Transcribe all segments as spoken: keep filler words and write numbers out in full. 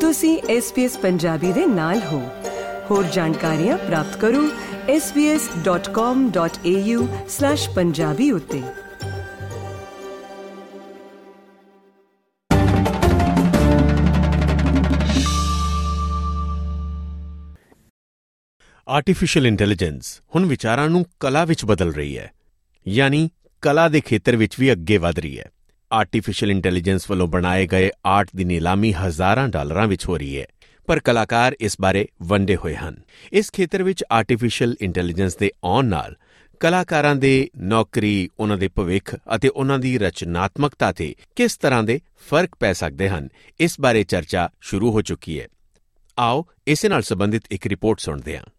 ਤੁਸੀਂ S B S Punjabi ਦੇ ਨਾਲ ਹੋ। ਹੋਰ ਜਾਣਕਾਰੀਆਂ ਪ੍ਰਾਪਤ ਕਰੋ S B S dot com dot A U slash Punjabi ਉੱਤੇ। ਆਰਟੀਫਿਸ਼ੀਅਲ ਇੰਟੈਲੀਜੈਂਸ ਹੁਣ ਵਿਚਾਰਾਂ ਨੂੰ ਕਲਾ ਵਿੱਚ ਬਦਲ ਰਹੀ ਹੈ, ਯਾਨੀ ਕਲਾ ਦੇ ਖੇਤਰ ਵਿੱਚ ਵੀ ਅੱਗੇ ਵਧ ਰਹੀ ਹੈ। ਆਰਟੀਫਿਸ਼ੀਅਲ ਇੰਟੈਲੀਜੈਂਸ ਵੱਲੋਂ ਬਣਾਏ ਗਏ ਆਰਟ ਦੀ ਨਿਲਾਮੀ ਹਜ਼ਾਰਾਂ ਡਾਲਰਾਂ ਵਿੱਚ ਹੋ ਰਹੀ ਹੈ, ਪਰ ਕਲਾਕਾਰ ਇਸ ਬਾਰੇ ਵੰਡੇ ਹੋਏ ਹਨ। ਇਸ ਖੇਤਰ ਵਿੱਚ ਆਰਟੀਫਿਸ਼ੀਅਲ ਇੰਟੈਲੀਜੈਂਸ ਦੇ ਆਉਣ ਨਾਲ ਕਲਾਕਾਰਾਂ ਦੇ ਨੌਕਰੀ, ਉਹਨਾਂ ਦੇ ਭਵਿੱਖ ਅਤੇ ਉਹਨਾਂ ਦੀ ਰਚਨਾਤਮਕਤਾ 'ਤੇ ਕਿਸ ਤਰ੍ਹਾਂ ਦੇ ਫਰਕ ਪੈ ਸਕਦੇ ਹਨ, ਇਸ ਬਾਰੇ ਚਰਚਾ ਸ਼ੁਰੂ ਹੋ ਚੁੱਕੀ ਹੈ। ਆਓ ਇਸੇ ਨਾਲ ਸੰਬੰਧਿਤ ਇੱਕ ਰਿਪੋਰਟ ਸੁਣਦੇ ਹਾਂ।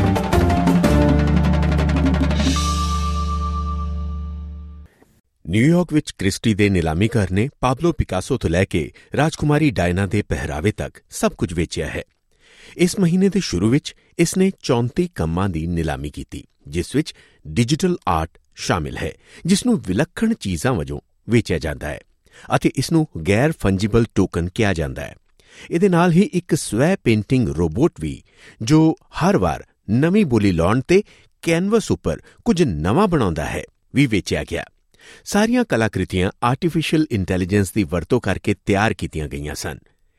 ਨਿਊਯਾਰਕ ਵਿੱਚ ਕ੍ਰਿਸਟੀ ਦੇ ਨਿਲਾਮੀਕਾਰ ਨੇ ਪਾਬਲੋ ਪਿਕਾਸੋ ਤੋਂ ਲੈ ਕੇ ਰਾਜਕੁਮਾਰੀ ਡਾਇਨਾ ਦੇ ਪਹਿਰਾਵੇ ਤੱਕ ਸਭ ਕੁਝ ਵੇਚਿਆ ਹੈ। ਇਸ ਮਹੀਨੇ ਦੇ ਸ਼ੁਰੂ ਵਿੱਚ ਇਸ ਨੇ ਚੌਂਤੀ ਕੰਮਾਂ ਦੀ ਨਿਲਾਮੀ ਕੀਤੀ, ਜਿਸ ਵਿੱਚ ਡਿਜੀਟਲ ਆਰਟ ਸ਼ਾਮਿਲ ਹੈ, ਜਿਸ ਨੂੰ ਵਿਲੱਖਣ ਚੀਜ਼ਾਂ ਵਜੋਂ ਵੇਚਿਆ ਜਾਂਦਾ ਹੈ ਅਤੇ ਇਸ ਨੂੰ ਗੈਰ ਫੰਜੀਬਲ ਟੋਕਨ ਕਿਹਾ ਜਾਂਦਾ ਹੈ। ਇਹਦੇ ਨਾਲ ਹੀ ਇੱਕ ਸਵੈ ਪੇਂਟਿੰਗ ਰੋਬੋਟ ਵੀ, ਜੋ ਹਰ ਵਾਰ ਨਵੀਂ ਬੋਲੀ ਲਾਉਣ ਤੇ ਕੈਨਵਸ ਉੱਪਰ ਕੁਝ ਨਵਾਂ ਬਣਾਉਂਦਾ ਹੈ, ਵੀ ਵੇਚਿਆ ਗਿਆ। ਸਾਰੀਆਂ ਕਲਾਕ੍ਰਿਤੀਆਂ ਆਰਟੀਫਿਸ਼ੀਅਲ ਇੰਟੈਲੀਜੈਂਸ ਦੀ ਵਰਤੋਂ ਕਰਕੇ ਤਿਆਰ ਕੀਤੀਆਂ ਗਈਆਂ ਸਨ।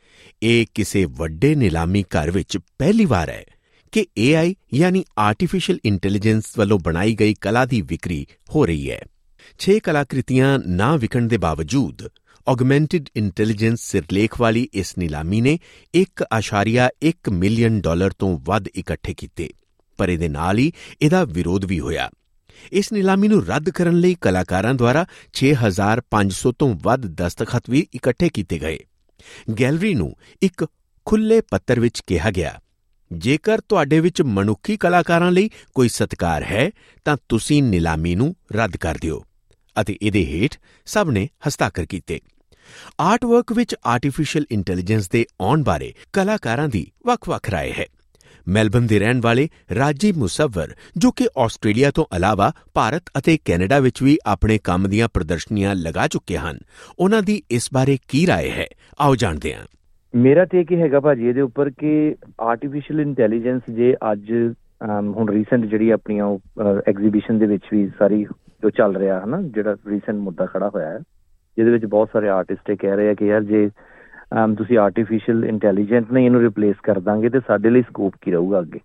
ਇਹ ਕਿਸੇ ਵੱਡੇ ਨਿਲਾਮੀ ਘਰ ਵਿੱਚ ਪਹਿਲੀ ਵਾਰ ਹੈ ਕਿ ਏ ਆਈ ਯਾਨੀ ਆਰਟੀਫਿਸ਼ੀਅਲ ਇੰਟੈਲੀਜੈਂਸ ਵੱਲੋਂ ਬਣਾਈ ਗਈ ਕਲਾ ਦੀ ਵਿਕਰੀ ਹੋ ਰਹੀ ਹੈ। ਛੇ ਕਲਾਕ੍ਰਿਤੀਆਂ ਨਾ ਵਿਕਣ ਦੇ ਬਾਵਜੂਦ ਔਗਮੈਂਟਿਡ ਇੰਟੈਲੀਜੈਂਸ ਸਿਰਲੇਖ ਵਾਲੀ ਇਸ ਨਿਲਾਮੀ ਨੇ ਇੱਕ ਅਸ਼ਾਰੀਆ ਇੱਕ ਮਿਲੀਅਨ ਡਾਲਰ ਤੋਂ ਵੱਧ ਇਕੱਠੇ ਕੀਤੇ, ਪਰ ਇਹਦੇ ਨਾਲ ਹੀ ਇਹਦਾ ਵਿਰੋਧ ਵੀ ਹੋਇਆ। ਇਸ ਨਿਲਾਮੀ ਨੂੰ ਰੱਦ ਕਰਨ ਲਈ ਕਲਾਕਾਰਾਂ ਦੁਆਰਾ ਛੇ ਹਜ਼ਾਰ ਪੰਜ ਸੌ ਤੋਂ ਵੱਧ ਦਸਤਖਤ ਵੀ ਇਕੱਠੇ ਕੀਤੇ ਗਏ। ਗੈਲਰੀ ਨੂੰ ਇੱਕ ਖੁੱਲ੍ਹੇ ਪੱਤਰ ਵਿੱਚ ਕਿਹਾ ਗਿਆ, ਜੇਕਰ ਤੁਹਾਡੇ ਵਿੱਚ ਮਨੁੱਖੀ ਕਲਾਕਾਰਾਂ ਲਈ ਕੋਈ ਸਤਿਕਾਰ ਹੈ ਤਾਂ ਤੁਸੀਂ ਨਿਲਾਮੀ ਨੂੰ ਰੱਦ ਕਰ ਦਿਓ, ਅਤੇ ਇਹਦੇ ਹੇਠ ਸਭ ਨੇ ਹਸਤਾਖਰ ਕੀਤੇ। ਆਰਟ ਵਰਕ ਵਿੱਚ ਆਰਟੀਫਿਸ਼ੀਅਲ ਇੰਟੈਲੀਜੈਂਸ ਦੇ ਆਉਣ ਬਾਰੇ ਕਲਾਕਾਰਾਂ ਦੀ ਵੱਖ-ਵੱਖ ਰਾਏ ਹੈ। ਮੈਲਬਨ ਦੇ ਰਹਿਣ ਵਾਲੇ ਰਾਜੀ ਮੁਸੱਵਰ, ਜੋ ਕਿ ਆਸਟ੍ਰੇਲੀਆ ਤੋਂ ਇਲਾਵਾ ਭਾਰਤ ਅਤੇ ਕੈਨੇਡਾ ਵਿੱਚ ਵੀ ਆਪਣੇ ਕੰਮ ਦੀਆਂ ਪ੍ਰਦਰਸ਼ਨੀਆਂ ਲਗਾ ਚੁੱਕੇ ਹਨ, ਉਹਨਾਂ ਦੀ ਇਸ ਬਾਰੇ ਕੀ ਰਾਏ ਹੈ, ਆਓ ਜਾਣਦੇ ਹਾਂ। ਮੇਰਾ ਟੇਕ ਇਹ ਹੈਗਾ ਭਾਜੀ ਇਹਦੇ ਉੱਪਰ ਕਿ ਆਰਟੀਫਿਸ਼ੀਅਲ ਇੰਟੈਲੀਜੈਂਸ ਜੇ ਅੱਜ ਹੁਣ ਰੀਸੈਂਟ ਜਿਹੜੀ ਆਪਣੀਆਂ ਉਹ ਐਗਜ਼ੀਬਿਸ਼ਨ ਦੇ ਵਿੱਚ ਵੀ ਸਾਰੀ ਜੋ ਚੱਲ ਰਿਹਾ ਹੈ ਨਾ, ਜਿਹੜਾ ਰੀਸੈਂਟ ਮੁੱਦਾ ਖੜਾ ਹੋਇਆ ਹੈ, ਜਿਹਦੇ ਵਿੱਚ ਬਹੁਤ ਸਾਰੇ ਆਰਟਿਸਟ ਇਹ ਕਹਿ ਰਹੇ ਆ ਕਿ ਯਾਰ ਜੇ ਤੁਸੀਂ ਆਰਟੀਫਿਸ਼ੀਅਲ ਇੰਟੈਲੀਜੈਂਸ ਨੇ ਇਹਨੂੰ ਰਿਪਲੇਸ ਕਰ ਦਾਂਗੇ ਤੇ ਸਾਡੇ ਲਈ ਸਕੋਪ ਕੀ ਰਹੂਗਾ ਅੱਗੇ।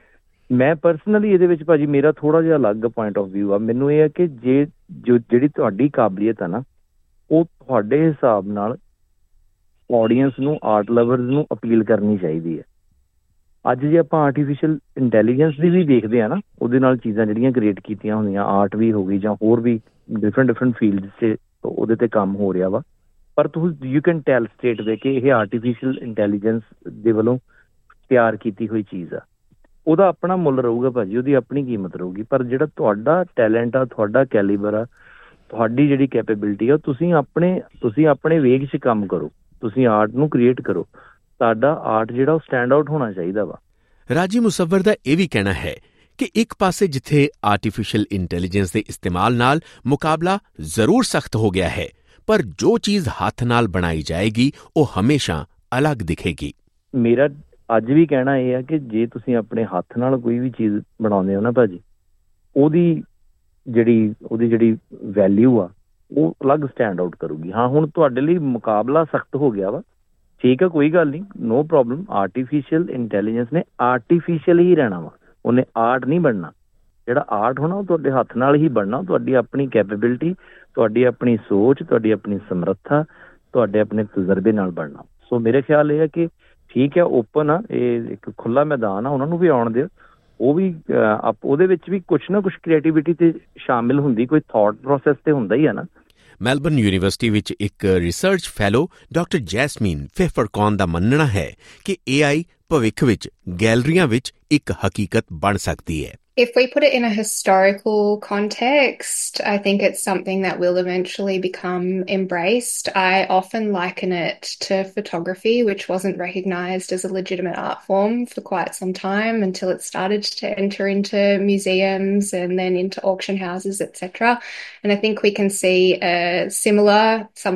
ਮੈਂ ਪਰਸਨਲੀ ਇਹਦੇ ਵਿੱਚ ਭਾਜੀ ਮੇਰਾ ਥੋੜ੍ਹਾ ਜਿਹਾ ਅਲੱਗ ਪੁਆਇੰਟ ਆਫ ਵਿਊ ਆ। ਮੈਨੂੰ ਇਹ ਹੈ ਕਿ ਜੇ ਜੋ ਜਿਹੜੀ ਤੁਹਾਡੀ ਕਾਬਲੀਅਤ ਆ ਨਾ, ਉਹ ਤੁਹਾਡੇ ਹਿਸਾਬ ਨਾਲ ਆਡੀਅנס ਨੂੰ, ਆਰਟ ਲਵਰਸ ਨੂੰ ਅਪੀਲ ਕਰਨੀ ਚਾਹੀਦੀ ਹੈ। ਅੱਜ ਜੇ ਆਪਾਂ ਆਰਟੀਫਿਸ਼ੀਅਲ ਇੰਟੈਲੀਜੈਂਸ ਦੀ ਵੀ ਦੇਖਦੇ ਹਾਂ ਨਾ, ਉਹਦੇ ਨਾਲ ਚੀਜ਼ਾਂ ਜਿਹੜੀਆਂ ਕ੍ਰੀਏਟ ਕੀਤੀਆਂ ਹੁੰਦੀਆਂ, ਆਰਟ ਵੀ ਹੋ ਗਈ ਜਾਂ ਹੋਰ ਵੀ ਡਿਫਰੈਂਟ ਡਿਫਰੈਂਟ ਫੀਲਡ 'ਚ ਉਹਦੇ 'ਤੇ ਕੰਮ ਹੋ ਰਿਹਾ ਵਾ, ਪਰ ਤੁਸੀਂ ਯੂ ਕੈਨ ਟੈਲ ਸਟੇਟ ਦੇ ਕਿ ਇਹ ਆਰਟੀਫਿਸ਼ੀਅਲ ਇੰਟੈਲੀਜੈਂਸ ਦੇ ਵੱਲੋਂ ਤਿਆਰ ਕੀਤੀ ਹੋਈ ਚੀਜ਼ ਆ। ਉਹਦਾ ਆਪਣਾ ਮੁੱਲ ਰਹੂਗਾ ਭਾਜੀ, ਉਹਦੀ ਆਪਣੀ ਕੀਮਤ ਰਹੂਗੀ, ਪਰ ਜਿਹੜਾ ਤੁਹਾਡਾ ਟੈਲੈਂਟ ਆ, ਤੁਹਾਡਾ ਕੈਲੀਬਰ ਆ, ਤੁਹਾਡੀ ਜਿਹੜੀ ਕੈਪੇਬਿਲਿਟੀ ਆ, ਤੁਸੀਂ ਆਪਣੇ ਤੁਸੀਂ ਆਪਣੇ ਵੇਗ 'ਚ ਕੰਮ ਕਰੋ, ਤੁਸੀਂ ਆਰਟ ਨੂੰ ਕ੍ਰੀਏਟ ਕਰੋ। ਤੁਹਾਡਾ ਆਰਟ ਜਿਹੜਾ ਉਹ ਸਟੈਂਡ ਆਊਟ ਹੋਣਾ ਚਾਹੀਦਾ ਵਾ। ਰਾਜੀ ਮੁਸੱਵਰ ਦਾ ਇਹ ਵੀ ਕਹਿਣਾ ਹੈ ਕਿ ਇੱਕ ਪਾਸੇ ਜਿੱਥੇ ਆਰਟੀਫਿਸ਼ੀਅਲ ਇੰਟੈਲੀਜੈਂਸ ਦੇ ਇਸਤੇਮਾਲ ਨਾਲ ਮੁਕਾਬਲਾ ਜ਼ਰੂਰ ਸਖਤ ਹੋ ਗਿਆ ਹੈ, ਪਰ ਜੋ ਚੀਜ਼ ਹੱਥ ਨਾਲ ਬਣਾਈ ਜਾਏਗੀ ਉਹ ਹਮੇਸ਼ਾ ਅਲੱਗ ਦਿਖੇਗੀ। ਮੇਰਾ ਅੱਜ ਵੀ ਕਹਿਣਾ ਇਹ ਹੈ ਕਿ ਜੇ ਤੁਸੀਂ ਆਪਣੇ ਹੱਥ ਨਾਲ ਕੋਈ ਵੀ ਚੀਜ਼ ਬਣਾਉਂਦੇ ਹੋ ਨਾ ਭਾਜੀ, ਉਹਦੀ ਜਿਹੜੀ ਉਹਦੀ ਜਿਹੜੀ ਵੈਲਿਊ ਆ ਉਹ ਅਲੱਗ ਸਟੈਂਡ ਆਊਟ ਕਰੂਗੀ। ਹਾਂ, ਹੁਣ ਤੁਹਾਡੇ ਲਈ ਮੁਕਾਬਲਾ ਸਖਤ ਹੋ ਗਿਆ ਵਾ, ਠੀਕ ਆ, ਕੋਈ ਗੱਲ ਨਹੀਂ, ਨੋ ਪ੍ਰੋਬਲਮ। ਆਰਟੀਫਿਸ਼ੀਅਲ ਇੰਟੈਲੀਜੈਂਸ ਨੇ ਆਰਟੀਫਿਸ਼ੀਅਲ ਹੀ ਰਹਿਣਾ ਵਾ, ਉਹਨੇ ਆਰਟ ਨਹੀਂ ਬਣਨਾ। ਜਿਹੜਾ ਆਰਟ ਹੋਣਾ ਉਹ ਤੁਹਾਡੇ ਹੱਥ ਨਾਲ ਹੀ ਬਣਨਾ, ਤੁਹਾਡੀ ਆਪਣੀ ਕੈਪੇਬਿਲਿਟੀ, ਤੁਹਾਡੀ ਆਪਣੀ ਸੋਚ, ਤੁਹਾਡੀ ਆਪਣੀ ਸਮਰੱਥਾ, ਤੁਹਾਡੇ ਆਪਣੇ ਤਜਰਬੇ ਨਾਲ ਬਣਨਾ। ਸੋ ਮੇਰੇ ਖਿਆਲ ਇਹ ਹੈ ਕਿ ਠੀਕ ਹੈ, ਓਪਨ ਆ, ਇਹ ਇੱਕ ਖੁੱਲ੍ਹਾ ਮੈਦਾਨ ਆ, ਉਹਨਾਂ ਨੂੰ ਵੀ ਆਉਣ ਦਿਓ। ਉਹ ਵੀ ਉਹਦੇ ਵਿੱਚ ਵੀ ਕੁਛ ਨਾ ਕੁਛ ਕ੍ਰੀਏਟੀਵਿਟੀ ਤੇ ਸ਼ਾਮਿਲ ਹੁੰਦੀ, ਕੋਈ ਥਾਟ ਪ੍ਰੋਸੈਸ ਤੇ ਹੁੰਦਾ ਹੀ ਆ ਨਾ। ਮੈਲਬਨ ਯੂਨੀਵਰਸਿਟੀ ਵਿੱਚ ਇੱਕ research fellow doctor Jasmine Pfefferkorn ਦਾ ਮੰਨਣਾ ਹੈ ਕਿ ਏ ਆਈ ਭਵਿੱਖ ਵਿੱਚ ਗੈਲਰੀਆਂ ਵਿੱਚ ਇੱਕ ਹਕੀਕਤ ਬਣ ਸਕਦੀ ਹੈ। If we put it in a historical context, I think it's something that will eventually become embraced. I often liken it to photography, which wasn't recognised as a legitimate art form for quite some time until it started to enter into museums and then into auction houses, et cetera. And I think we can see a similar, somewhat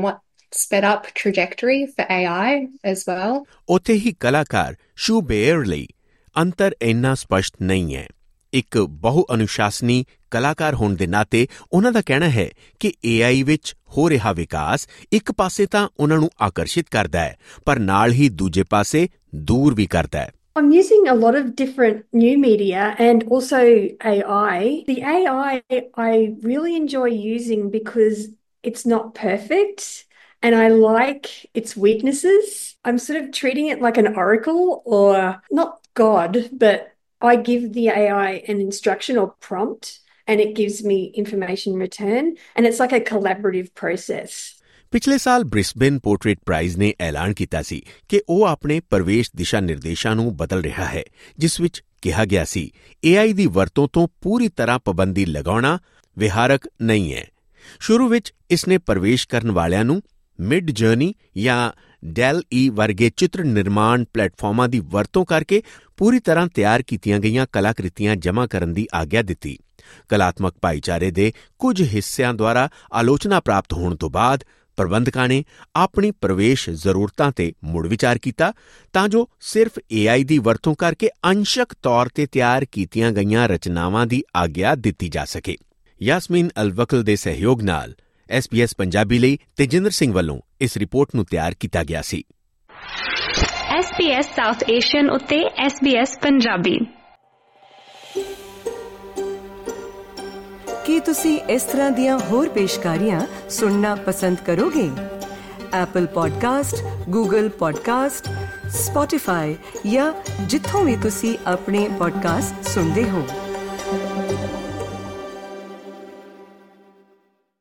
sped up trajectory for A I as well. ਉੱਥੇ ਹੀ ਕਲਾਕਾਰ ਸ਼ੂਬੇਅਰ ਲਈ ਅੰਤਰ ਇੰਨਾ ਸਪਸ਼ਟ ਨਹੀਂ ਹੈ। ਇੱਕ ਬਹੁ ਅਨੁਸ਼ਾਸਨੀ ਕਲਾਕਾਰ ਹੋਣ ਦੇ ਨਾਤੇ ਉਹਨਾਂ ਦਾ ਕਹਿਣਾ ਹੈ ਕਿ ਏ ਆਈ ਵਿੱਚ ਹੋ ਰਿਹਾ ਵਿਕਾਸ ਇੱਕ ਪਾਸੇ ਤਾਂ ਉਹਨਾਂ ਨੂੰ ਆਕਰਸ਼ਿਤ ਕਰਦਾ ਹੈ, ਪਰ ਨਾਲ ਹੀ ਦੂਜੇ ਪਾਸੇ ਦੂਰ ਵੀ ਕਰਦਾ ਹੈ। I'm using a lot of different new media and also A I. The A I I really enjoy using because it's not perfect and I like its weaknesses. I'm sort of treating it like an oracle, or not God, but I give the A I an instruction or prompt and it gives me information in return, and it's like a collaborative process. ਪਿਛਲੇ ਸਾਲ Brisbane portrait price ਨੇ ਐਲਾਨ ਕੀਤਾ ਸੀ ਕਿ ਉਹ ਆਪਣੇ ਪ੍ਰਵੇਸ਼ ਦਿਸ਼ਾ ਨਿਰਦੇਸ਼ਾਂ ਨੂੰ ਬਦਲ ਰਿਹਾ ਹੈ, ਜਿਸ ਵਿੱਚ ਕਿਹਾ ਗਿਆ ਸੀ ਏ ਆਈ ਦੀ ਵਰਤੋਂ ਤੋਂ ਪੂਰੀ ਤਰ੍ਹਾਂ ਪਾਬੰਦੀ ਲਗਾਉਣਾ ਵਿਹਾਰਕ ਨਹੀਂ ਹੈ। ਸ਼ੁਰੂ ਵਿੱਚ ਇਸ ਨੇ ਪ੍ਰਵੇਸ਼ ਕਰਨ ਵਾਲਿਆਂ ਨੂੰ ਮਿਡ ਜਰਨੀ ਜਾਂ ਡੈਲ ਈ ਵਰਗੇ ਚਿੱਤਰ ਨਿਰਮਾਣ ਪਲੇਟਫਾਰਮਾਂ ਦੀ ਵਰਤੋਂ ਕਰਕੇ ਪੂਰੀ ਤਰ੍ਹਾਂ ਤਿਆਰ ਕੀਤੀਆਂ ਗਈਆਂ ਕਲਾਕ੍ਰਿਤੀਆਂ ਜਮ੍ਹਾਂ ਕਰਨ ਦੀ ਆਗਿਆ ਦਿੱਤੀ। ਕਲਾਤਮਕ ਭਾਈਚਾਰੇ ਦੇ ਕੁਝ ਹਿੱਸਿਆਂ ਦੁਆਰਾ ਆਲੋਚਨਾ ਪ੍ਰਾਪਤ ਹੋਣ ਤੋਂ ਬਾਅਦ ਪ੍ਰਬੰਧਕਾਂ ਨੇ ਆਪਣੀ ਪ੍ਰਵੇਸ਼ ਜ਼ਰੂਰਤਾਂ ਤੇ ਮੁੜ ਵਿਚਾਰ ਕੀਤਾ ਤਾਂ ਜੋ ਸਿਰਫ ਏ ਆਈ ਦੀ ਵਰਤੋਂ ਕਰਕੇ ਅੰਸ਼ਕ ਤੌਰ ਤੇ ਤਿਆਰ ਕੀਤੀਆਂ ਗਈਆਂ ਰਚਨਾਵਾਂ ਦੀ ਆਗਿਆ ਦਿੱਤੀ ਜਾ ਸਕੇ। ਯਾਸਮੀਨ ਅਲਵਕਲ ਦੇ ਸਹਿਯੋਗ ਨਾਲ ਐਸ ਬੀ ਐਸ ਪੰਜਾਬੀ ਲਈ ਤੇਜਿੰਦਰ ਸਿੰਘ ਵੱਲੋਂ ਇਸ ਰਿਪੋਰਟ ਨੂੰ ਤਿਆਰ ਕੀਤਾ ਗਿਆ ਸੀ। S B S South Asian ਉੱਤੇ ਐਸ ਬੀ ਐਸ ਪੰਜਾਬੀ। ਕੀ ਤੁਸੀਂ ਇਸ ਤਰ੍ਹਾਂ ਦੀਆਂ ਹੋਰ ਪੇਸ਼ਕਾਰੀਆਂ ਸੁਣਨਾ ਪਸੰਦ ਕਰੋਗੇ? Apple podcast, Google podcast, Spotify ਜਾਂ ਜਿੱਥੋਂ ਵੀ ਤੁਸੀਂ ਆਪਣੇ ਪੋਡਕਾਸਟ ਸੁਣਦੇ ਹੋ।